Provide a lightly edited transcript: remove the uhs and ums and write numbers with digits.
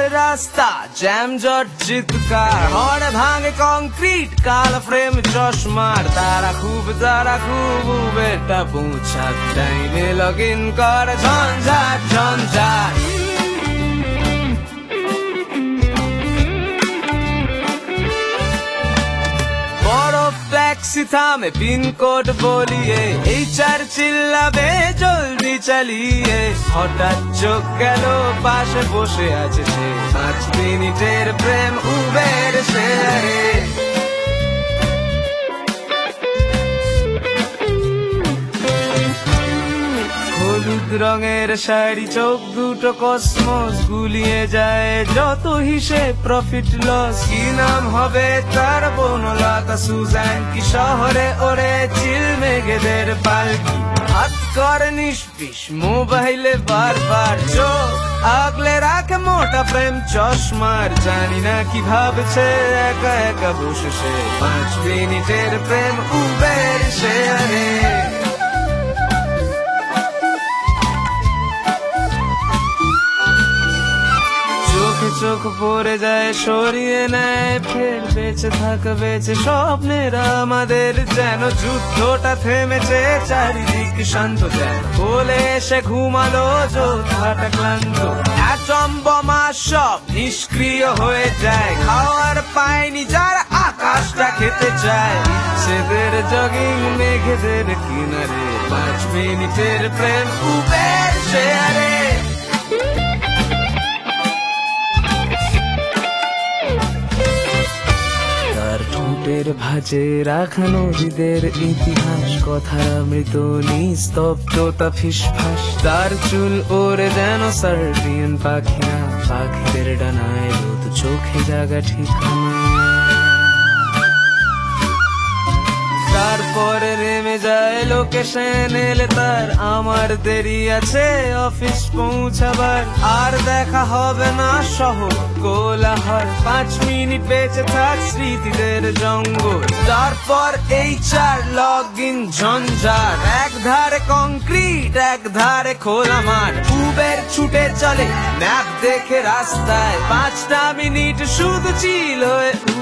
রাস্তা জ্যাম জট চিৎকার হড় ভাঙে কংক্রিট কাল ফ্রেম চশমার তারা খুব উবেরটা পৌঁছাক টাইমে লগ ইন কর ঝঞ্ঝাট ঝঞ্ঝাট टैक्सी थामे पिन कोड बोलिए HR चिल्लाबे जल्दी चलिए हठाৎ চোখ গেল পাশে বসে আছে সে 5 মিনিটের প্রেম উবের শেয়ারে হলুদ রঙের শাড়ি চোখ দুটো কসমস গুলিয়ে যায় যত হিসেব প্রফিট লস কি নাম হবে তার বনলতা সুজান কি শহরে ওরে চিল মেঘেদের পালকি হাত করে নিষ্পিস মোবাইলে বারবার চোখ আগলে রাখে মোটা প্রেম চশমার জানি না কি ভাবছে একা একা বসে সে 5 মিনিটের প্রেম উবের শেয়ারে চোখ পড়ে যায় সরিয়ে নেয় ফের বেঁচে বেঁচে স্বপ্নের আমাদের যেন যুদ্ধটা থেমেছে চারিদিক শান্ত যেন বলে এসে ঘুমালো যোদ্ধাটা ক্লান্ত অ্যাটম বোমা সব নিষ্ক্রিয় হয়ে যায় খাওয়ার পায়নি যারা আকাশটা খেতে চায় সেদের জগিং মেঘেদের কিনারে 5 মিনিটের প্রেম উবের শেয়ারে ভাজে রাখা নদীদের ইতিহাস কথার মৃত নিস্তব্ধতা ফিসফাস তার চুল ওরে যেন সার্বিয়ান পাখিরা পাখিদের ডানায় রোদ চোখে জাগা ঠিকানা তারপরে নেমে যায় লোকেশন এলে তার আমার দেরি আছে অফিস পৌঁছাবার আর দেখা হবে না শহর কোলাহল 5 মিনিট বেঁচে থাক স্মৃতিদের জঙ্গল তারপর HR লগ ইন ঝঞ্ঝাট এক ধারে কংক্রিট এক ধারে খোলা মাঠ উবের ছুটে চলে ম্যাপ দেখে রাস্তায় 5টা মিনিট শুধু চিল হয়ে